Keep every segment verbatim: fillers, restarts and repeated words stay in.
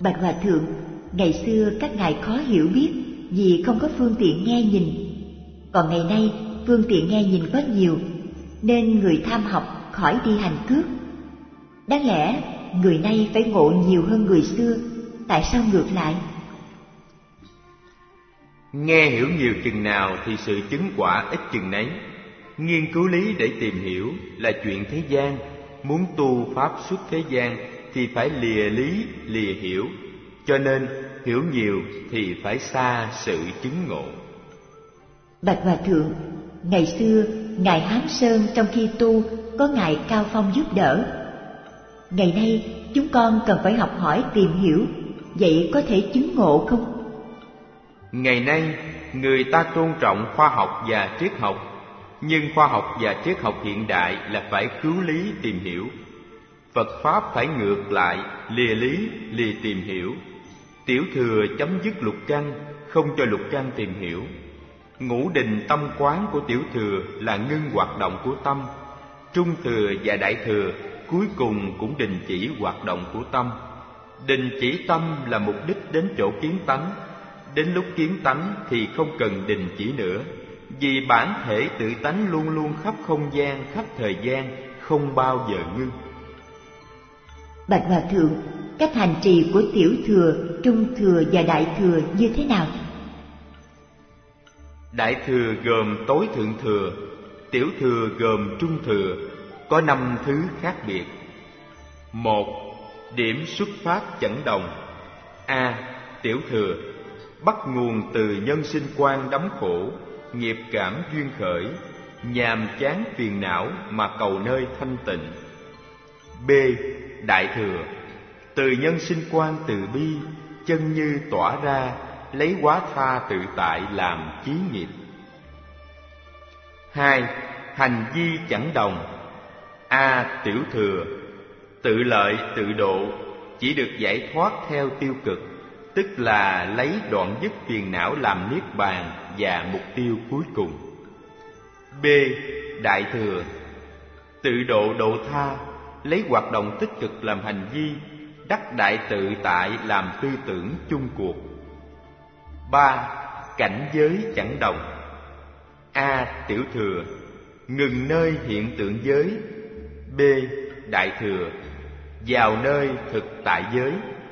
Bạch Hòa Thượng, ngày xưa các ngài khó hiểu biết vì không có phương tiện nghe nhìn. Còn ngày nay phương tiện nghe nhìn có nhiều, nên người tham học khỏi đi hành cước. Đáng lẽ người nay phải ngộ nhiều hơn người xưa, tại sao ngược lại? Nghe hiểu nhiều chừng nào thì sự chứng quả ít chừng nấy. Nghiên cứu lý để tìm hiểu là chuyện thế gian. Muốn tu pháp xuất thế gian thì phải lìa lý, lìa hiểu. Cho nên hiểu nhiều thì phải xa sự chứng ngộ. Bạch Hòa Thượng, ngày xưa ngài Hán Sơn trong khi tu có ngài Cao Phong giúp đỡ. Ngày nay chúng con cần phải học hỏi tìm hiểu, vậy có thể chứng ngộ không? Ngày nay người ta tôn trọng khoa học và triết học, nhưng khoa học và triết học hiện đại là phải cứu lý tìm hiểu. Phật Pháp phải ngược lại, lìa lý, lìa tìm hiểu. Tiểu thừa chấm dứt lục căn, không cho lục căn tìm hiểu. Ngũ đình tâm quán của tiểu thừa là ngưng hoạt động của tâm. Trung thừa và đại thừa cuối cùng cũng đình chỉ hoạt động của tâm. Đình chỉ tâm là mục đích đến chỗ kiến tánh. Đến lúc kiến tánh thì không cần đình chỉ nữa, vì bản thể tự tánh luôn luôn khắp không gian, khắp thời gian, không bao giờ ngưng. Bạch Hòa Thượng, cách hành trì của tiểu thừa, trung thừa và đại thừa như thế nào? Đại thừa gồm tối thượng thừa, tiểu thừa gồm trung thừa, có năm thứ khác biệt. Một, điểm xuất phát chẳng đồng. A. Tiểu thừa bắt nguồn từ nhân sinh quan đắm khổ, nghiệp cảm duyên khởi, nhàm chán phiền não mà cầu nơi thanh tịnh. B. Đại thừa từ nhân sinh quan từ bi, chân như tỏa ra, lấy quá tha tự tại làm chí nghiệp. Hai. Hành vi chẳng đồng. A. Tiểu thừa tự lợi tự độ, chỉ được giải thoát theo tiêu cực, tức là lấy đoạn dứt phiền não làm niết bàn và mục tiêu cuối cùng. B. Đại thừa tự độ độ tha, lấy hoạt động tích cực làm hành vi, đắc đại tự tại làm tư tưởng chung cuộc. Ba. Cảnh giới chẳng đồng. A. Tiểu thừa ngừng nơi hiện tượng giới. B. Đại thừa vào nơi thực tại giới.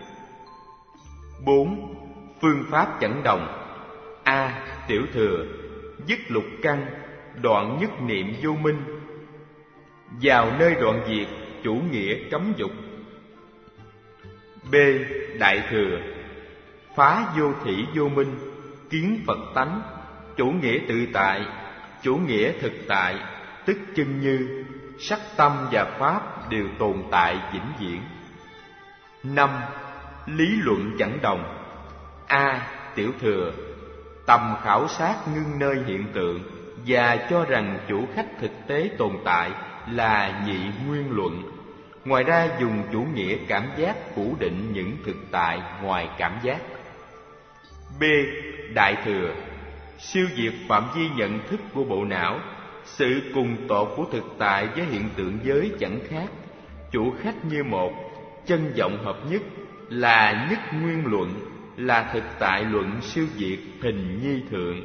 Bốn. Phương pháp chẳng đồng. A. Tiểu thừa dứt lục căn, đoạn nhất niệm vô minh, vào nơi đoạn diệt chủ nghĩa cấm dục. B. Đại thừa phá vô thỉ vô minh, kiến Phật tánh, chủ nghĩa tự tại, chủ nghĩa thực tại, tức chân như, sắc tâm và pháp đều tồn tại vĩnh viễn. Năm. Lý luận chẳng đồng. A. Tiểu thừa tầm khảo sát ngưng nơi hiện tượng và cho rằng chủ khách thực tế tồn tại là nhị nguyên luận. Ngoài ra dùng chủ nghĩa cảm giác phủ định những thực tại ngoài cảm giác. B. Đại thừa siêu diệt phạm vi nhận thức của bộ não, sự cùng tột của thực tại với hiện tượng giới chẳng khác, chủ khách như một, chân vọng hợp nhất, là nhất nguyên luận, là thực tại luận siêu diệt hình nhi thượng.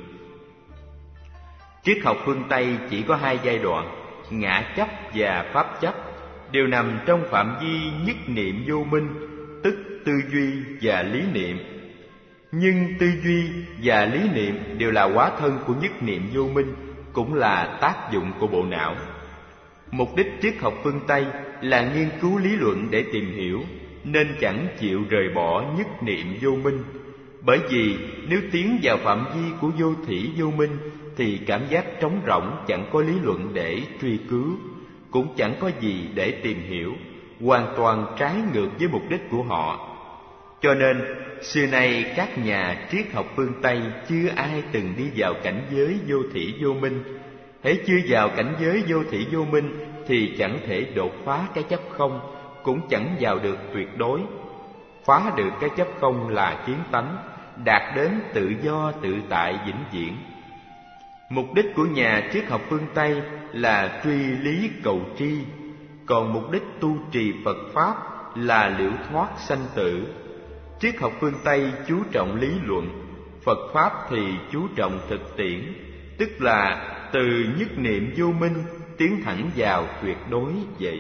Triết học phương Tây chỉ có hai giai đoạn, ngã chấp và pháp chấp, đều nằm trong phạm vi nhất niệm vô minh, tức tư duy và lý niệm. Nhưng tư duy và lý niệm đều là hóa thân của nhất niệm vô minh, cũng là tác dụng của bộ não. Mục đích triết học phương Tây là nghiên cứu lý luận để tìm hiểu, nên chẳng chịu rời bỏ nhất niệm vô minh. Bởi vì nếu tiến vào phạm vi của vô thỉ vô minh thì cảm giác trống rỗng, chẳng có lý luận để truy cứu, cũng chẳng có gì để tìm hiểu, hoàn toàn trái ngược với mục đích của họ. Cho nên xưa nay các nhà triết học phương Tây chưa ai từng đi vào cảnh giới vô thỉ vô minh. Hễ chưa vào cảnh giới vô thỉ vô minh thì chẳng thể đột phá cái chấp không, cũng chẳng vào được tuyệt đối. Phá được cái chấp không là kiến tánh, đạt đến tự do tự tại vĩnh viễn. Mục đích của nhà triết học phương Tây là truy lý cầu tri, còn mục đích tu trì Phật Pháp là liễu thoát sanh tử. Triết học phương Tây chú trọng lý luận, Phật Pháp thì chú trọng thực tiễn, tức là từ nhất niệm vô minh tiến thẳng vào tuyệt đối vậy.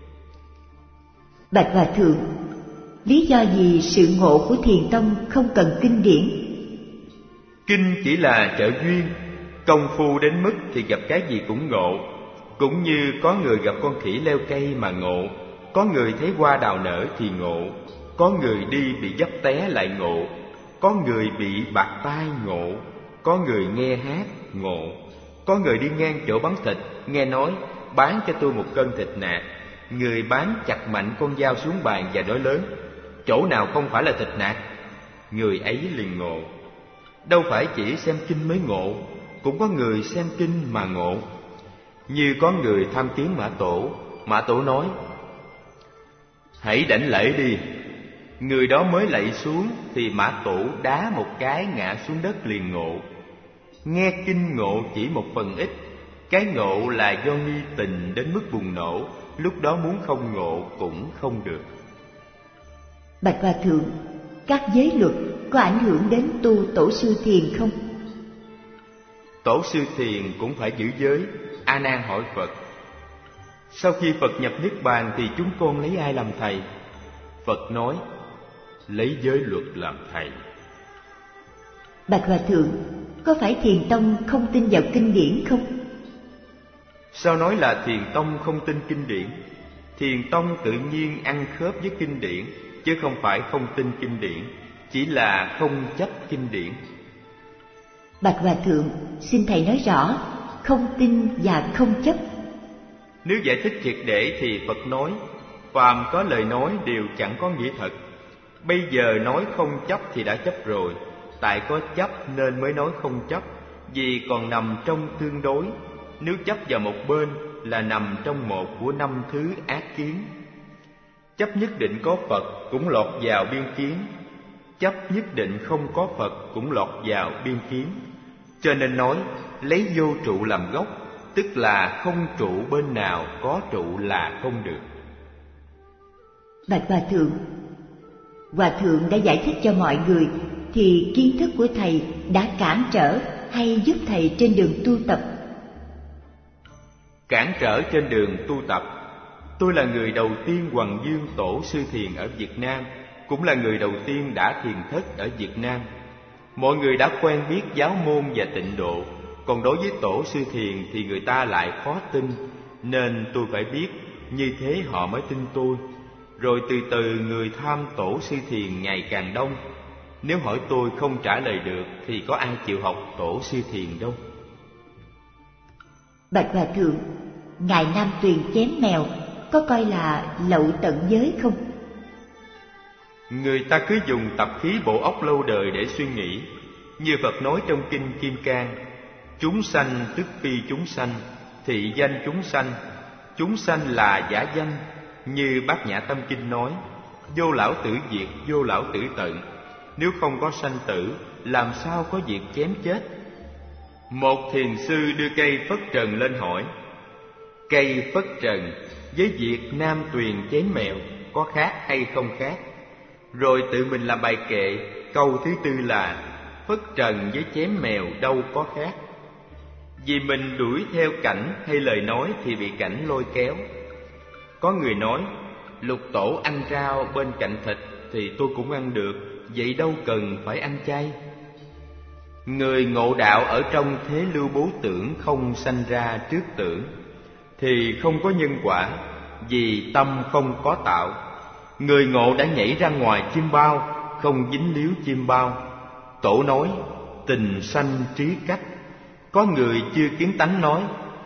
Bạch Hòa Thượng, lý do gì sự ngộ của Thiền tông không cần kinh điển? Kinh chỉ là trợ duyên, công phu đến mức thì gặp cái gì cũng ngộ. Cũng như có người gặp con khỉ leo cây mà ngộ, có người thấy hoa đào nở thì ngộ, có người đi bị dấp té lại ngộ, có người bị bạc tai ngộ, có người nghe hát ngộ, có người đi ngang chỗ bán thịt nghe nói bán cho tôi một cân thịt nạc, người bán chặt mạnh con dao xuống bàn và nói lớn: chỗ nào không phải là thịt nạc? Người ấy liền ngộ. Đâu phải chỉ xem kinh mới ngộ, cũng có người xem kinh mà ngộ. Như có người tham kiến Mã Tổ, Mã Tổ nói: hãy đảnh lễ đi. Người đó mới lạy xuống thì Mã Tổ đá một cái ngã xuống đất liền ngộ. Nghe kinh ngộ chỉ một phần ít, cái ngộ là do nghi tình đến mức bùng nổ, lúc đó muốn không ngộ cũng không được. Bạch Hòa Thượng, các giới luật có ảnh hưởng đến tu tổ sư thiền không? Tổ sư thiền cũng phải giữ giới. A Nan hỏi Phật: sau khi Phật nhập niết bàn thì chúng con lấy ai làm thầy? Phật nói: lấy giới luật làm thầy. Bạch Hòa Thượng, có phải Thiền tông không tin vào kinh điển không? Sao nói là Thiền tông không tin kinh điển? Thiền tông tự nhiên ăn khớp với kinh điển, chứ không phải không tin kinh điển, chỉ là không chấp kinh điển. Bạch Hòa Thượng, xin thầy nói rõ không tin và không chấp. Nếu giải thích triệt để thì Phật nói: phàm có lời nói đều chẳng có nghĩa thật. Bây giờ nói không chấp thì đã chấp rồi, tại có chấp nên mới nói không chấp, vì còn nằm trong tương đối. Nếu chấp vào một bên là nằm trong một của năm thứ ác kiến. Chấp nhất định có Phật cũng lọt vào biên kiến, chấp nhất định không có Phật cũng lọt vào biên kiến. Cho nên nói lấy vô trụ làm gốc, tức là không trụ bên nào có trụ là không được. Bạch Hòa Thượng, Hòa Thượng đã giải thích cho mọi người, thì kiến thức của thầy đã cản trở hay giúp thầy trên đường tu tập? Cản trở trên đường tu tập. Tôi là người đầu tiên hoằng dương tổ sư thiền ở Việt Nam, cũng là người đầu tiên đã thiền thất ở Việt Nam. Mọi người đã quen biết giáo môn và tịnh độ, còn đối với tổ sư thiền thì người ta lại khó tin, nên tôi phải biết, như thế họ mới tin tôi. Rồi từ từ người tham tổ sư thiền ngày càng đông. Nếu hỏi tôi không trả lời được thì có ai chịu học tổ sư thiền đâu. Bạch Hòa Thượng, Ngài Nam Tuyền chém mèo có coi là lậu tận giới không? Người ta cứ dùng tập khí bộ óc lâu đời để suy nghĩ. Như Phật nói trong kinh Kim Cang: chúng sanh tức phi chúng sanh, thị danh chúng sanh. Chúng sanh là giả danh. Như Bát Nhã Tâm Kinh nói: vô lão tử diệt, vô lão tử tận. Nếu không có sanh tử, làm sao có việc chém chết? Một thiền sư đưa cây phất trần lên hỏi: cây phất trần với việc Nam Tuyền chém mèo có khác hay không khác? Rồi tự mình làm bài kệ, câu thứ tư là: phất trần với chém mèo đâu có khác. Vì mình đuổi theo cảnh hay lời nói thì bị cảnh lôi kéo. Có người nói: lục tổ ăn rau bên cạnh thịt thì tôi cũng ăn được, vậy đâu cần phải ăn chay. Người ngộ đạo ở trong thế lưu bố tưởng không sanh ra trước tưởng, thì không có nhân quả, vì tâm không có tạo. Người ngộ đã nhảy ra ngoài chim bao, không dính líu chim bao. Tổ nói: tình sanh trí cách. Có người chưa kiến tánh nói: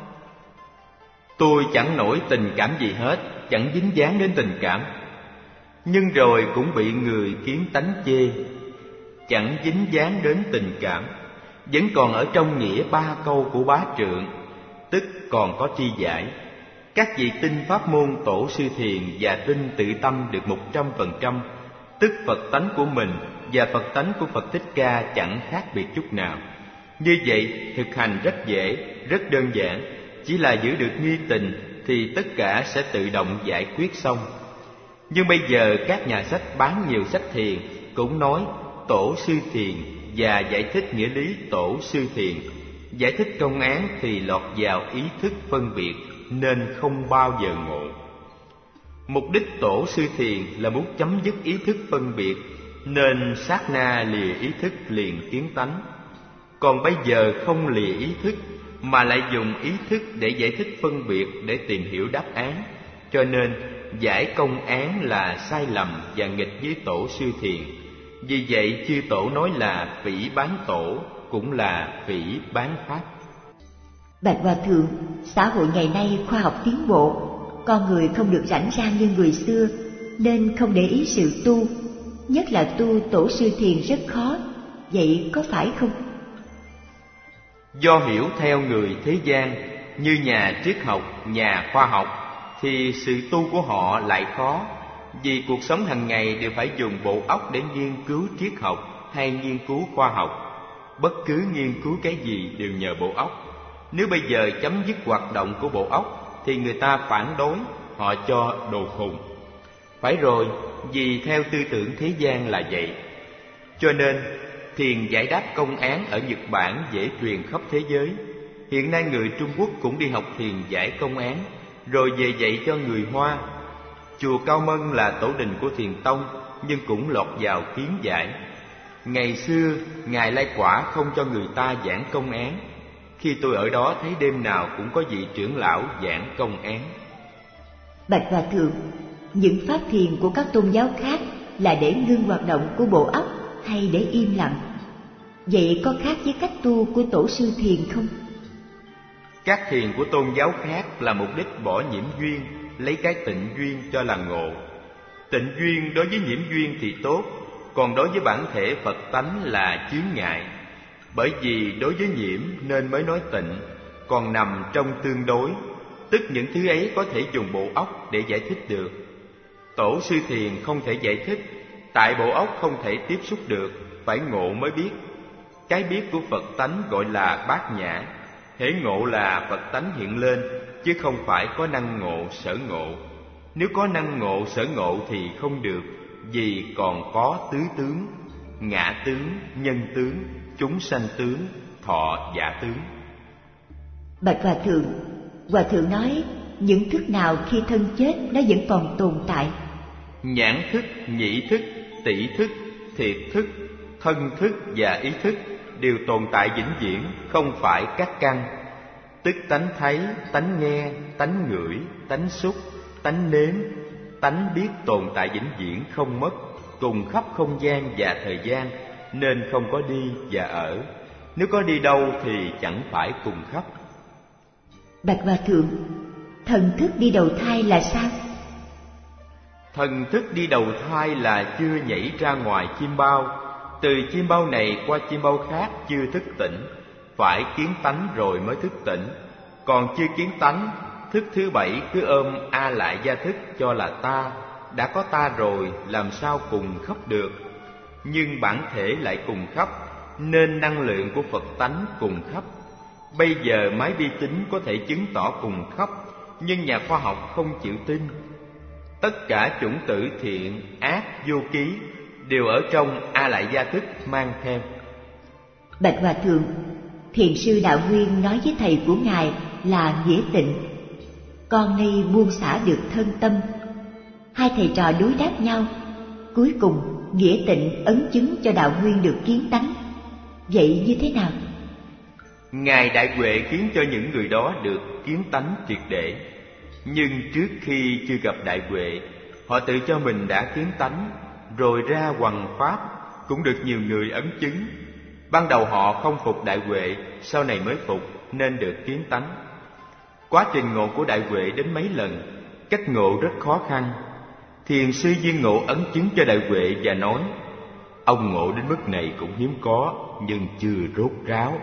tôi chẳng nổi tình cảm gì hết, chẳng dính dáng đến tình cảm. Nhưng rồi cũng bị người kiến tánh chê: chẳng dính dáng đến tình cảm, vẫn còn ở trong nghĩa ba câu của Bá Trượng, tức còn có tri giải. Các vị tin pháp môn tổ sư thiền và tin tự tâm được một trăm phần trăm, tức Phật tánh của mình và Phật tánh của Phật Thích Ca chẳng khác biệt chút nào. Như vậy thực hành rất dễ, rất đơn giản, chỉ là giữ được nghi tình thì tất cả sẽ tự động giải quyết xong. Nhưng bây giờ các nhà sách bán nhiều sách thiền cũng nói tổ sư thiền và giải thích nghĩa lý tổ sư thiền. Giải thích công án thì lọt vào ý thức phân biệt nên không bao giờ ngộ. Mục đích tổ sư thiền là muốn chấm dứt ý thức phân biệt nên sát na lìa ý thức liền kiến tánh. Còn bây giờ không lìa ý thức mà lại dùng ý thức để giải thích phân biệt để tìm hiểu đáp án, cho nên giải công án là sai lầm và nghịch với tổ sư thiền. Vì vậy chư tổ nói là phỉ bán tổ cũng là phỉ bán pháp. Bạch Hòa Thượng, xã hội ngày nay khoa học tiến bộ, con người không được rảnh rang như người xưa, nên không để ý sự tu, nhất là tu tổ sư thiền rất khó, vậy có phải không? Do hiểu theo người thế gian như nhà triết học, nhà khoa học, thì sự tu của họ lại khó. Vì cuộc sống hàng ngày đều phải dùng bộ óc để nghiên cứu triết học hay nghiên cứu khoa học. Bất cứ nghiên cứu cái gì đều nhờ bộ óc. Nếu bây giờ chấm dứt hoạt động của bộ óc thì người ta phản đối, họ cho đồ khùng. Phải rồi, vì theo tư tưởng thế gian là vậy. Cho nên thiền giải đáp công án ở Nhật Bản dễ truyền khắp thế giới. Hiện nay người Trung Quốc cũng đi học thiền giải công án, rồi về dạy cho người Hoa. Chùa Cao Mân là tổ đình của Thiền Tông, nhưng cũng lọt vào kiến giải. Ngày xưa, Ngài Lai Quả không cho người ta giảng công án. Khi tôi ở đó thấy đêm nào cũng có vị trưởng lão giảng công án. Bạch Hòa Thượng, những pháp thiền của các tôn giáo khác là để ngưng hoạt động của bộ óc hay để im lặng? Vậy có khác với cách tu của tổ sư thiền không? Các thiền của tôn giáo khác là mục đích bỏ nhiễm duyên, lấy cái tịnh duyên cho là ngộ. Tịnh duyên đối với nhiễm duyên thì tốt, còn đối với bản thể Phật tánh là chướng ngại. Bởi vì đối với nhiễm nên mới nói tịnh, còn nằm trong tương đối, tức những thứ ấy có thể dùng bộ óc để giải thích được. Tổ sư thiền không thể giải thích, tại bộ óc không thể tiếp xúc được, phải ngộ mới biết. Cái biết của Phật tánh gọi là bát nhã. Hễ ngộ là Phật tánh hiện lên, chứ không phải có năng ngộ sở ngộ. Nếu có năng ngộ sở ngộ thì không được, vì còn có tứ tướng: ngã tướng, nhân tướng, chúng sanh tướng, thọ giả tướng. Bạch Hòa Thượng, Hòa Thượng nói những thức nào khi thân chết nó vẫn còn tồn tại? Nhãn thức, nhĩ thức, tỷ thức, thiệt thức, thân thức và ý thức đều tồn tại vĩnh viễn, không phải các căn. Tức tánh thấy, tánh nghe, tánh ngửi, tánh xúc, tánh nếm, tánh biết tồn tại vĩnh viễn không mất, cùng khắp không gian và thời gian, nên không có đi và ở. Nếu có đi đâu thì chẳng phải cùng khắp. Bạch Hòa Thượng, thần thức đi đầu thai là sao? Thần thức đi đầu thai là chưa nhảy ra ngoài chim bao, từ chim bao này qua chim bao khác chưa thức tỉnh, phải kiến tánh rồi mới thức tỉnh. Còn chưa kiến tánh, thức thứ bảy cứ ôm a lại gia thức cho là ta, đã có ta rồi làm sao cùng khắp được. Nhưng bản thể lại cùng khắp, nên năng lượng của Phật tánh cùng khắp. Bây giờ máy vi tính có thể chứng tỏ cùng khắp, nhưng nhà khoa học không chịu tin. Tất cả chủng tử thiện, ác, vô ký đều ở trong a lại gia thức mang theo. Bạch Hòa Thượng, Thiền sư Đạo Nguyên nói với thầy của Ngài là Nghĩa Tịnh: con nay buông xả được thân tâm. Hai thầy trò đối đáp nhau, cuối cùng Nghĩa Tịnh ấn chứng cho Đạo Nguyên được kiến tánh. Vậy như thế nào? Ngài Đại Huệ khiến cho những người đó được kiến tánh triệt để. Nhưng trước khi chưa gặp Đại Huệ, họ tự cho mình đã kiến tánh, rồi ra hoằng pháp, cũng được nhiều người ấn chứng. Ban đầu họ không phục Đại Huệ, sau này mới phục nên được kiến tánh. Quá trình ngộ của Đại Huệ đến mấy lần, cách ngộ rất khó khăn. Thiền sư Viên Ngộ ấn chứng cho Đại Huệ và nói: ông ngộ đến mức này cũng hiếm có, nhưng chưa rốt ráo.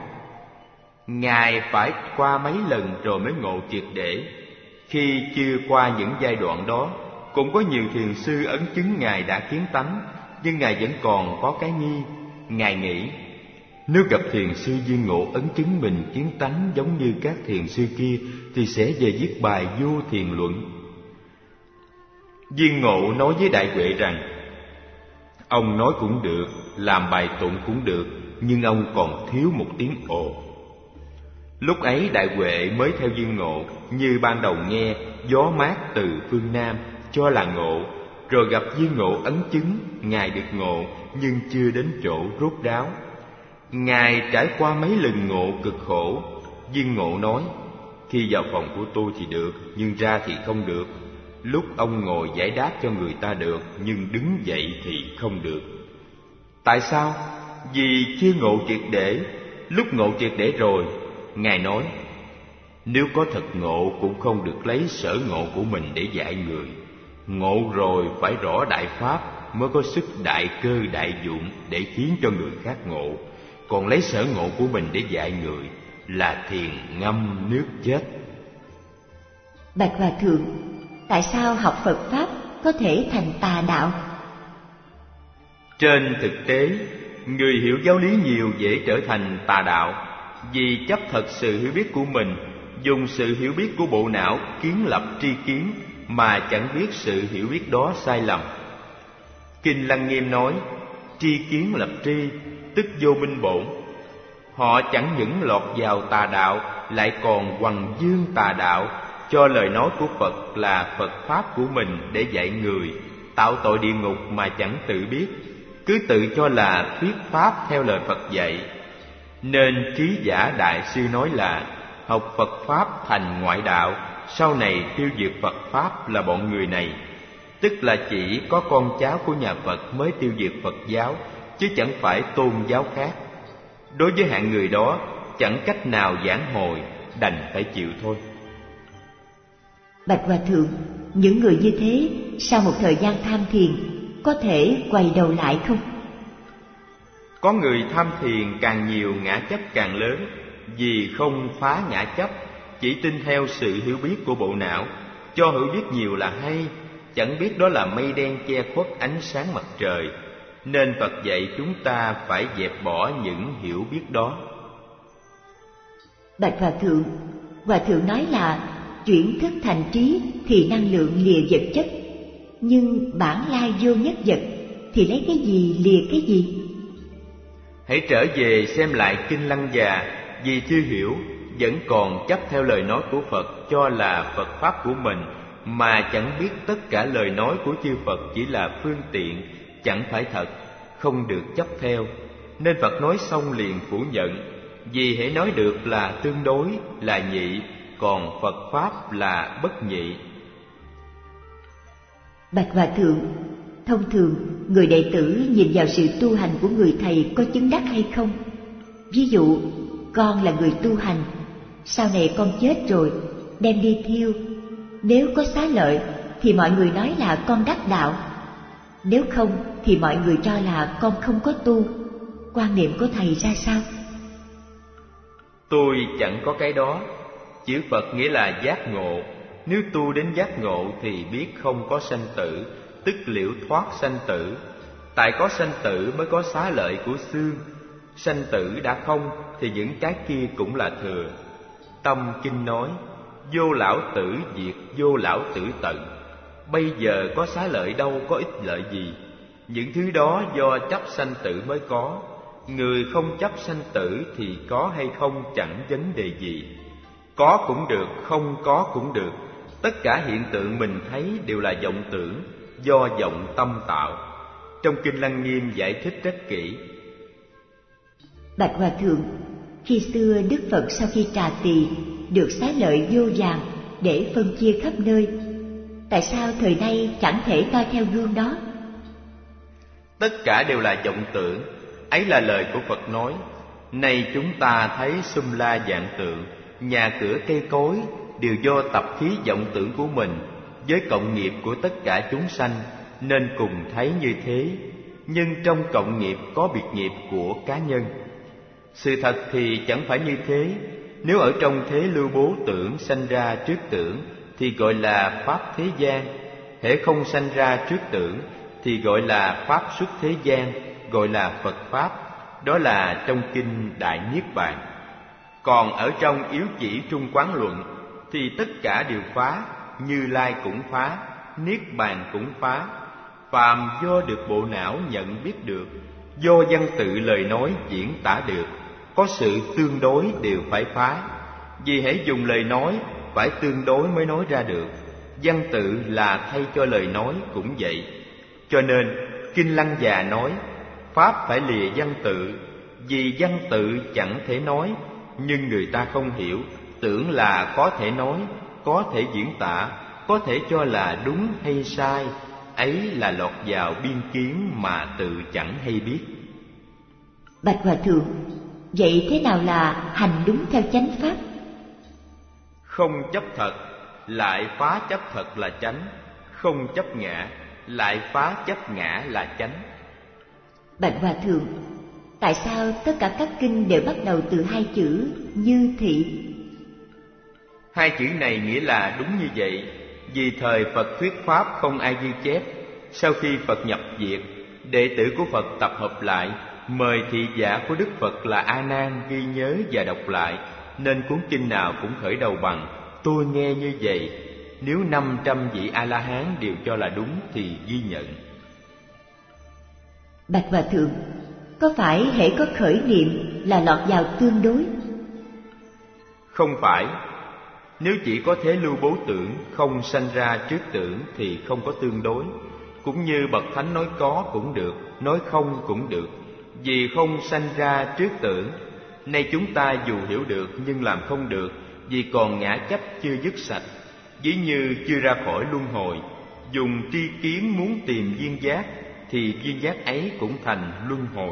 Ngài phải qua mấy lần rồi mới ngộ triệt để. Khi chưa qua những giai đoạn đó, cũng có nhiều thiền sư ấn chứng Ngài đã kiến tánh, nhưng Ngài vẫn còn có cái nghi. Ngài nghĩ, nếu gặp thiền sư Viên Ngộ ấn chứng mình kiến tánh giống như các thiền sư kia, thì sẽ về viết bài vô thiền luận. Viên Ngộ nói với Đại Huệ rằng: Ông nói cũng được, làm bài tụng cũng được, nhưng ông còn thiếu một tiếng ồ. Lúc ấy Đại Huệ mới theo duyên ngộ, như ban đầu nghe gió mát từ phương Nam cho là ngộ, rồi gặp duyên ngộ ấn chứng, Ngài được ngộ nhưng chưa đến chỗ rốt ráo. Ngài trải qua mấy lần ngộ cực khổ. Duyên ngộ nói: khi vào phòng của tôi thì được, nhưng ra thì không được. Lúc ông ngồi giải đáp cho người ta được, nhưng đứng dậy thì không được. Tại sao? Vì chưa ngộ triệt để. Lúc ngộ triệt để rồi, Ngài nói: nếu có thật ngộ cũng không được lấy sở ngộ của mình để dạy người. Ngộ rồi phải rõ đại pháp mới có sức đại cơ đại dụng để khiến cho người khác ngộ. Còn lấy sở ngộ của mình để dạy người là thiền ngâm nước chết. Bạch Hòa Thượng, tại sao học Phật Pháp có thể thành tà đạo? Trên thực tế, người hiểu giáo lý nhiều dễ trở thành tà đạo, vì chấp thật sự hiểu biết của mình, dùng sự hiểu biết của bộ não kiến lập tri kiến mà chẳng biết sự hiểu biết đó sai lầm. Kinh Lăng Nghiêm nói: tri kiến lập tri, tức vô minh bổn. Họ chẳng những lọt vào tà đạo, lại còn hoằng dương tà đạo, cho lời nói của Phật là Phật Pháp của mình để dạy người, tạo tội địa ngục mà chẳng tự biết, cứ tự cho là thuyết Pháp theo lời Phật dạy. Nên Trí Giả Đại Sư nói là học Phật Pháp thành ngoại đạo, sau này tiêu diệt Phật Pháp là bọn người này. Tức là chỉ có con cháu của nhà Phật mới tiêu diệt Phật giáo, chứ chẳng phải tôn giáo khác. Đối với hạng người đó, chẳng cách nào giảng hồi, đành phải chịu thôi. Bạch Hòa Thượng, những người như thế sau một thời gian tham thiền có thể quay đầu lại không? Có người tham thiền càng nhiều ngã chấp càng lớn, vì không phá ngã chấp, chỉ tin theo sự hiểu biết của bộ não, cho hiểu biết nhiều là hay, chẳng biết đó là mây đen che khuất ánh sáng mặt trời. Nên Phật dạy chúng ta phải dẹp bỏ những hiểu biết đó. Bạch Hòa Thượng, Hòa Thượng nói là chuyển thức thành trí thì năng lượng lìa vật chất, nhưng bản lai vô nhất vật thì lấy cái gì lìa cái gì? Hãy trở về xem lại Kinh Lăng Già, vì chưa hiểu, vẫn còn chấp theo lời nói của Phật cho là Phật Pháp của mình, mà chẳng biết tất cả lời nói của chư Phật chỉ là phương tiện, chẳng phải thật, không được chấp theo. Nên Phật nói xong liền phủ nhận, vì hễ nói được là tương đối, là nhị, còn Phật Pháp là bất nhị. Bạch Hòa Thượng, thông thường người đệ tử nhìn vào sự tu hành của người thầy có chứng đắc hay không. Ví dụ, con là người tu hành, sau này con chết rồi, đem đi thiêu. Nếu có xá lợi thì mọi người nói là con đắc đạo, nếu không thì mọi người cho là con không có tu. Quan niệm của thầy ra sao? Tôi chẳng có cái đó. Chữ Phật nghĩa là giác ngộ. Nếu tu đến giác ngộ thì biết không có sanh tử, tức liễu thoát sanh tử. Tại có sanh tử mới có xá lợi của xương. Sanh tử đã không thì những cái kia cũng là thừa. Tâm Kinh nói: vô lão tử diệt, vô lão tử tận. Bây giờ có xá lợi đâu có ích lợi gì. Những thứ đó do chấp sanh tử mới có. Người không chấp sanh tử thì có hay không chẳng vấn đề gì. Có cũng được, không có cũng được. Tất cả hiện tượng mình thấy đều là vọng tưởng, do vọng tâm tạo. Trong Kinh Lăng Nghiêm giải thích rất kỹ. Bạch Hòa Thượng, khi xưa Đức Phật sau khi trà tỳ được xá lợi vô vàn để phân chia khắp nơi, tại sao thời nay chẳng thể noi theo gương đó? Tất cả đều là vọng tưởng. Ấy là lời của Phật nói: này chúng ta thấy sum la vạn tượng, nhà cửa cây cối đều do tập khí vọng tưởng của mình với cộng nghiệp của tất cả chúng sanh, nên cùng thấy như thế. Nhưng trong cộng nghiệp có biệt nghiệp của cá nhân. Sự thật thì chẳng phải như thế. Nếu ở trong thế lưu bố tưởng sanh ra trước tưởng thì gọi là pháp thế gian. Hễ không sanh ra trước tưởng thì gọi là pháp xuất thế gian, gọi là Phật Pháp. Đó là trong Kinh Đại Niết Bàn. Còn ở trong Yếu Chỉ Trung Quán Luận thì tất cả đều phá. Như Lai cũng phá, Niết Bàn cũng phá. phàm do được bộ não nhận biết được, do văn tự lời nói diễn tả được, có sự tương đối đều phải phá. Vì hễ dùng lời nói phải tương đối mới nói ra được. Văn tự là thay cho lời nói cũng vậy. Cho nên Kinh Lăng Già nói pháp phải lìa văn tự, vì văn tự chẳng thể nói, nhưng người ta không hiểu, tưởng là có thể nói, có thể diễn tả, có thể cho là đúng hay sai. Ấy là lọt vào biên kiến mà tự chẳng hay biết. Bạch Hòa Thượng, vậy thế nào là hành đúng theo chánh pháp? Không chấp thật lại phá chấp thật là chánh, không chấp ngã lại phá chấp ngã là chánh. Bạch Hòa Thượng, tại sao tất cả các kinh đều bắt đầu từ hai chữ như thị? Hai chữ này nghĩa là đúng như vậy. Vì thời Phật thuyết pháp không ai ghi chép. Sau khi Phật nhập diệt, đệ tử của Phật tập hợp lại, mời thị giả của Đức Phật là A Nan ghi nhớ và đọc lại, nên cuốn kinh nào cũng khởi đầu bằng tôi nghe như vậy. Nếu năm trăm vị A La Hán đều cho là đúng thì ghi nhận. Bạch Hòa Thượng, có phải hễ có khởi niệm là lọt vào tương đối? Không phải. Nếu chỉ có thế lưu bố tưởng, không sanh ra trước tưởng thì không có tương đối. Cũng như bậc thánh nói có cũng được, nói không cũng được, vì không sanh ra trước tưởng. Nay chúng ta dù hiểu được nhưng làm không được, vì còn ngã chấp chưa dứt sạch. Ví như chưa ra khỏi luân hồi, dùng tri kiến muốn tìm viên giác, thì viên giác ấy cũng thành luân hồi.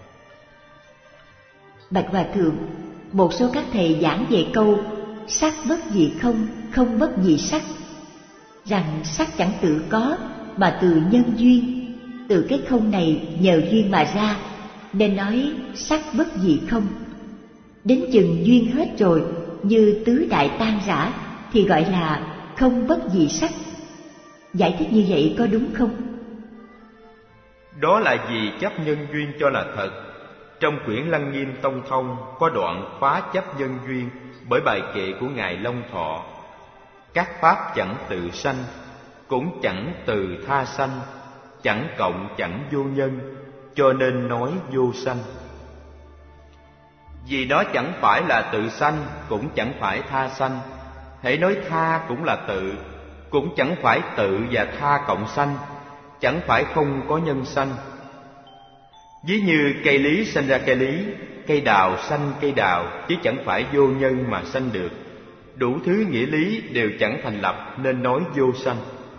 Bạch Hòa Thượng, một số các thầy giảng về câu sắc bất dị không, không bất dị sắc, rằng sắc chẳng tự có mà từ nhân duyên, từ cái không này nhờ duyên mà ra, nên nói sắc bất dị không. Đến chừng duyên hết rồi, như tứ đại tan rã, thì gọi là không bất dị sắc. Giải thích như vậy có đúng không? Đó là vì chấp nhân duyên cho là thật. Trong quyển Lăng Nghiêm Tông Thông có đoạn phá chấp nhân duyên bởi bài kệ của Ngài Long Thọ. Các pháp chẳng tự sanh, cũng chẳng từ tha sanh, chẳng cộng chẳng vô nhân, cho nên nói vô sanh. Vì đó chẳng phải là tự sanh, cũng chẳng phải tha sanh. Hễ nói tha cũng là tự, cũng chẳng phải tự và tha cộng sanh, chẳng phải không có nhân sanh. Ví như cây lý sanh ra cây lý, cây đào sanh cây đào, chứ chẳng phải vô nhân mà sanh được. Đủ thứ nghĩa lý đều chẳng thành lập nên nói vô sanh.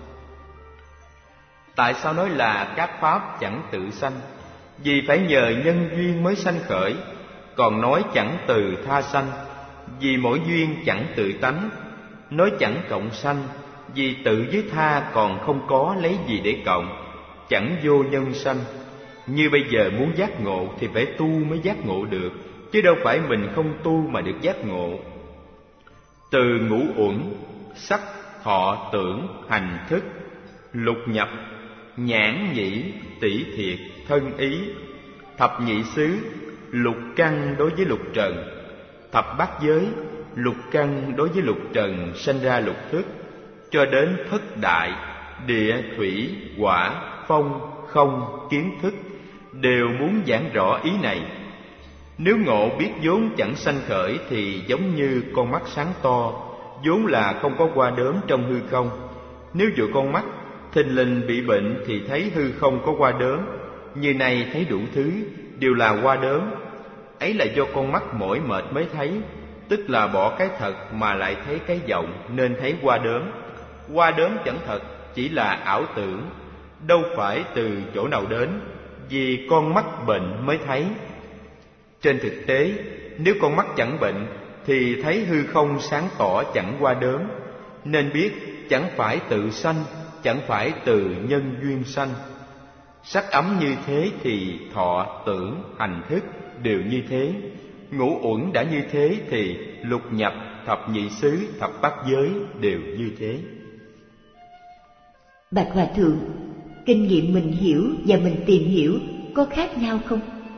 Tại sao nói là các pháp chẳng tự sanh? Vì phải nhờ nhân duyên mới sanh khởi. Còn nói chẳng từ tha sanh, vì mỗi duyên chẳng tự tánh. Nói chẳng cộng sanh, vì tự với tha còn không có lấy gì để cộng. Chẳng vô nhân sanh. Như bây giờ muốn giác ngộ thì phải tu mới giác ngộ được, chứ đâu phải mình không tu mà được giác ngộ. Từ ngũ uẩn, sắc, thọ, tưởng, hành, thức, lục nhập, nhãn, nhĩ, tỷ thiệt, thân ý, thập nhị xứ, lục căn đối với lục trần, thập bát giới, lục căn đối với lục trần sanh ra lục thức, cho đến thất đại, địa, thủy, hỏa, phong, không, kiến thức, đều muốn giảng rõ ý này. Nếu ngộ biết vốn chẳng sanh khởi thì giống như con mắt sáng to, vốn là không có qua đốm trong hư không. Nếu dụ con mắt thình lình bị bệnh thì thấy hư không có qua đốm, như này thấy đủ thứ đều là qua đốm. Ấy là do con mắt mỏi mệt mới thấy, tức là bỏ cái thật mà lại thấy cái vọng, nên thấy qua đốm. Qua đốm chẳng thật, chỉ là ảo tưởng, đâu phải từ chỗ nào đến, vì con mắt bệnh mới thấy. Trên thực tế, nếu con mắt chẳng bệnh thì thấy hư không sáng tỏ chẳng qua đốm, nên biết chẳng phải tự sanh, chẳng phải từ nhân duyên sanh. Sắc ấm như thế thì thọ, tưởng, hành, thức đều như thế. Ngũ uẩn đã như thế thì lục nhập, thập nhị xứ, thập bát giới đều như thế. Bạch Hòa Thượng, kinh nghiệm mình hiểu và mình tìm hiểu có khác nhau không?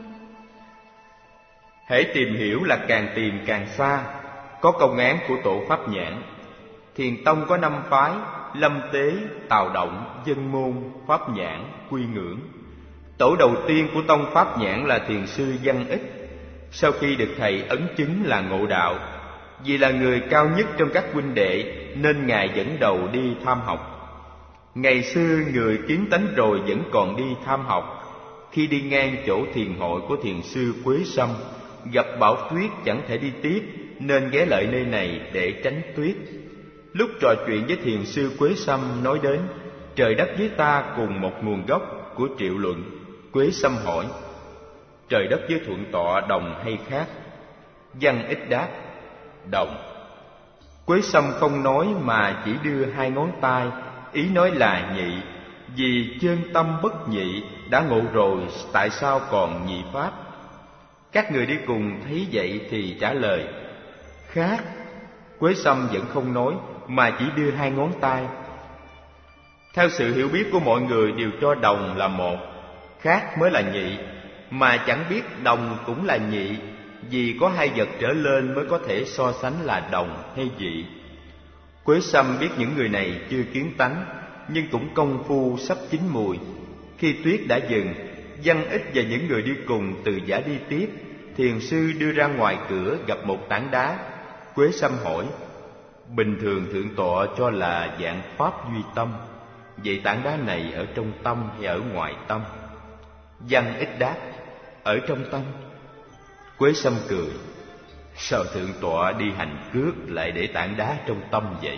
Hễ tìm hiểu là càng tìm càng xa. Có công án của tổ Pháp Nhãn. Thiền tông có năm phái, lâm tế, tào động, dân môn, pháp nhãn, quy ngưỡng. Tổ đầu tiên của tông pháp nhãn là thiền sư Văn Ích. Sau khi được thầy ấn chứng là ngộ đạo, vì là người cao nhất trong các huynh đệ nên ngài dẫn đầu đi tham học. Ngày xưa người kiến tánh rồi vẫn còn đi tham học. Khi đi ngang chỗ thiền hội của thiền sư Quế Sâm, gặp bão tuyết chẳng thể đi tiếp nên ghé lại nơi này để tránh tuyết. Lúc trò chuyện với thiền sư Quế Sâm nói đến trời đất với ta cùng một nguồn gốc của Triệu Luận, Quế Sâm hỏi: trời đất với Thuận Tọa đồng hay khác? Văn Ích đáp: đồng. Quế Sâm không nói mà chỉ đưa hai ngón tay, ý nói là nhị, vì chân tâm bất nhị, đã ngộ rồi tại sao còn nhị pháp? Các người đi cùng thấy vậy thì trả lời: khác. Quế Sâm vẫn không nói mà chỉ đưa hai ngón tay. Theo sự hiểu biết của mọi người đều cho đồng là một, khác mới là nhị, mà chẳng biết đồng cũng là nhị, vì có hai vật trở lên mới có thể so sánh là đồng hay dị. Quế Sâm biết những người này chưa kiến tánh, nhưng cũng công phu sắp chín mùi. Khi tuyết đã dừng, Văn Ích và những người đi cùng từ giả đi tiếp. Thiền sư đưa ra ngoài cửa gặp một tảng đá. Quế Sâm hỏi: bình thường Thượng Tọa cho là dạng pháp duy tâm, vậy tảng đá này ở trong tâm hay ở ngoài tâm? Văn Ích đáp: ở trong tâm. Quế Sâm cười: sao Thượng Tọa đi hành cước lại để tảng đá trong tâm vậy?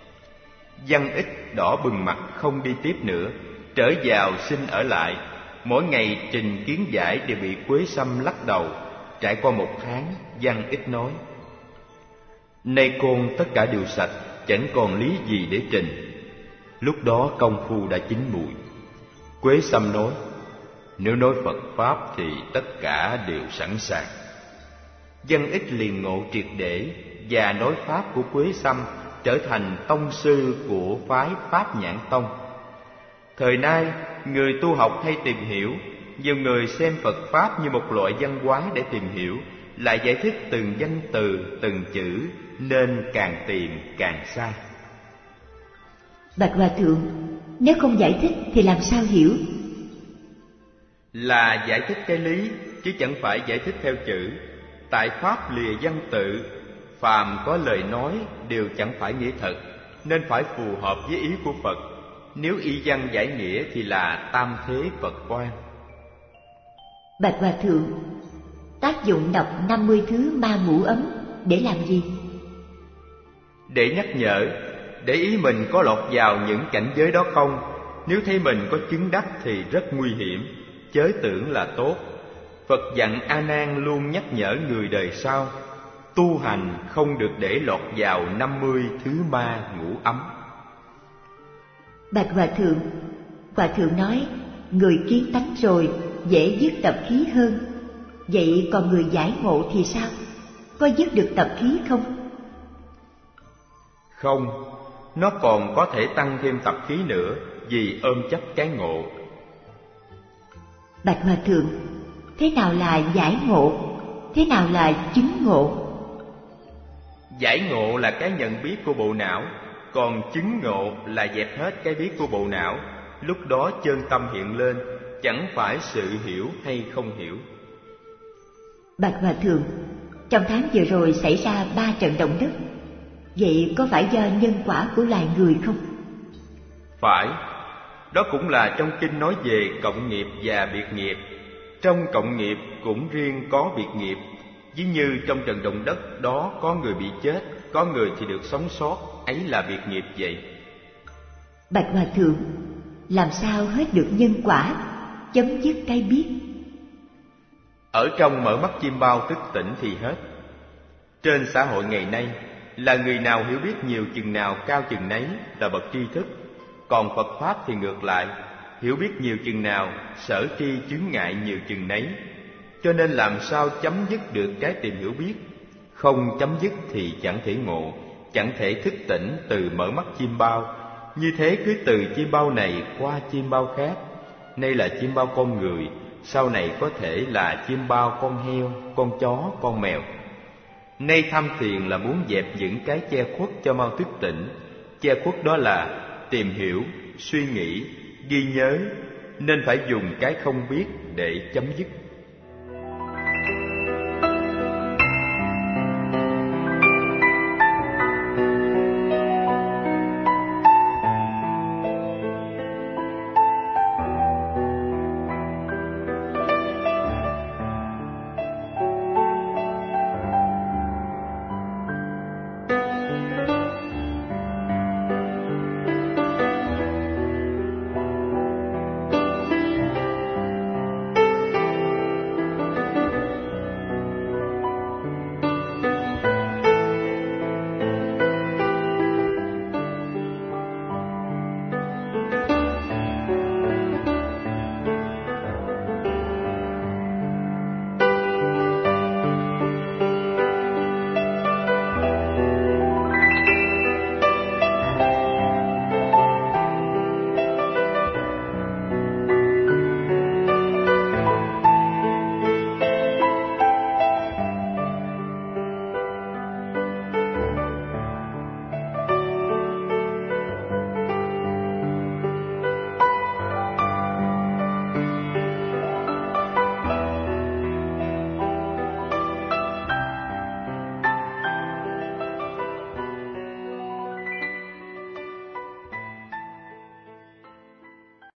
Văn Ích đỏ bừng mặt không đi tiếp nữa, trở vào xin ở lại. Mỗi ngày trình kiến giải đều bị Quế Sâm lắc đầu. Trải qua một tháng, Văn Ích nói: nay con tất cả đều sạch, chẳng còn lý gì để trình. Lúc đó công phu đã chín mùi. Quế Sâm nói: nếu nói Phật Pháp thì tất cả đều sẵn sàng. Văn Ích liền ngộ triệt để và nói Pháp của Quế Sâm, trở thành tông sư của phái Pháp Nhãn Tông. Thời nay, người tu học hay tìm hiểu, nhiều người xem Phật Pháp như một loại văn hóa để tìm hiểu, lại giải thích từng danh từ, từng chữ, nên càng tìm càng sai. Bạch Hòa Thượng, nếu không giải thích thì làm sao hiểu? Là giải thích cái lý, chứ chẳng phải giải thích theo chữ. Tại Pháp lìa văn tự, phàm có lời nói đều chẳng phải nghĩa thật, nên phải phù hợp với ý của Phật. Nếu y văn giải nghĩa thì là tam thế Phật quan. Bạch Hòa Thượng, tác dụng đọc năm mươi thứ ma ngũ ấm để làm gì? Để nhắc nhở, để ý mình có lọt vào những cảnh giới đó không. Nếu thấy mình có chứng đắc thì rất nguy hiểm, chớ tưởng là tốt. Phật dặn A Nan luôn nhắc nhở người đời sau, tu hành không được để lọt vào năm mươi thứ ma ngũ ấm. Bạch Hòa Thượng, Hòa Thượng nói người kiến tánh rồi dễ dứt tập khí hơn. Vậy còn người giải ngộ thì sao? Có dứt được tập khí không? Không, nó còn có thể tăng thêm tập khí nữa, vì ôm chấp cái ngộ. Bạch Hòa Thượng, thế nào là giải ngộ? Thế nào là chứng ngộ? Giải ngộ là cái nhận biết của bộ não, còn chứng ngộ là dẹp hết cái biết của bộ não. Lúc đó chân tâm hiện lên, chẳng phải sự hiểu hay không hiểu. Bạch Hòa Thượng, trong tháng vừa rồi xảy ra ba trận động đất, vậy có phải do nhân quả của loài người không? Phải, đó cũng là trong kinh nói về cộng nghiệp và biệt nghiệp. Trong cộng nghiệp cũng riêng có biệt nghiệp. Ví như trong trận động đất đó có người bị chết, có người thì được sống sót, ấy là biệt nghiệp vậy. Bạch Hòa Thượng, làm sao hết được nhân quả, chấm dứt cái biết? Ở trong mở mắt chim bao thức tỉnh thì hết. Trên xã hội ngày nay, là người nào hiểu biết nhiều chừng nào cao chừng nấy là bậc tri thức. Còn Phật Pháp thì ngược lại, hiểu biết nhiều chừng nào sở tri chướng ngại nhiều chừng nấy. Cho nên làm sao chấm dứt được cái tìm hiểu biết? Không chấm dứt thì chẳng thể ngộ, chẳng thể thức tỉnh từ mở mắt chim bao. Như thế cứ từ chim bao này qua chim bao khác. Nay là chim bao con người, sau này có thể là chim bao con heo, con chó, con mèo. Nay tham thiền là muốn dẹp những cái che khuất cho mau thức tỉnh. Che khuất đó là tìm hiểu, suy nghĩ, ghi nhớ, nên phải dùng cái không biết để chấm dứt.